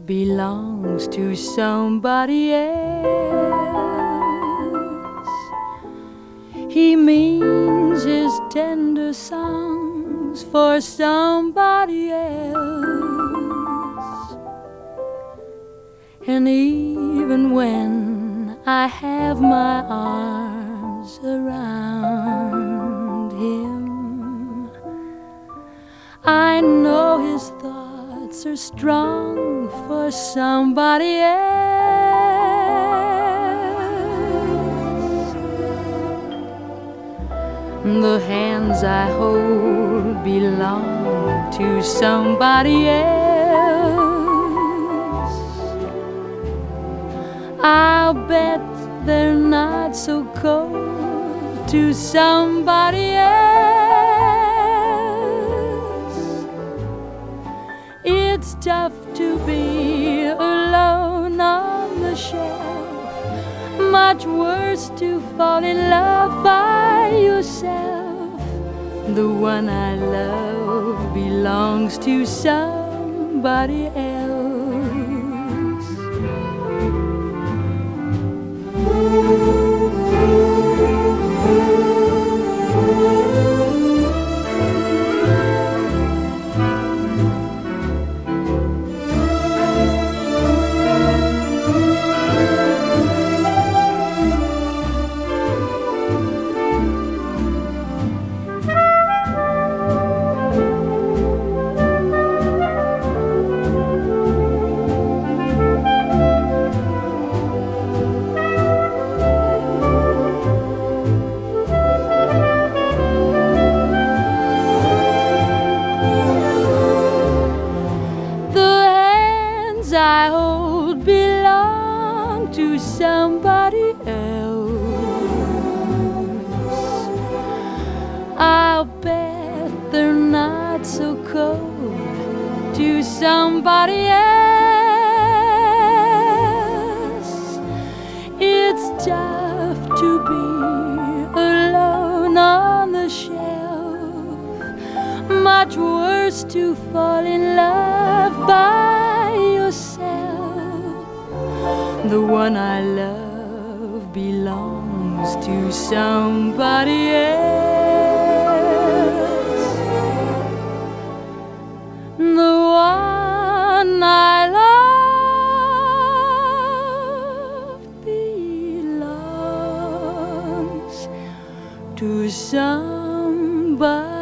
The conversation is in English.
belongs to somebody else. He means his tender songs for somebody else. And even when I have my arms around him, I know his thoughts are strong for somebody else. The hands I hold belong to somebody else. I'll bet they're not so cold to somebody else. It's tough to be alone on the shelf, much worse to fall in love by yourself. The one I love belongs to somebody else. I hold belong to somebody else. I'll bet they're not so cold to somebody else. It's tough to be alone on the shelf, much worse to fall in love by yourself. The one I love belongs to somebody else. The one I love belongs to somebody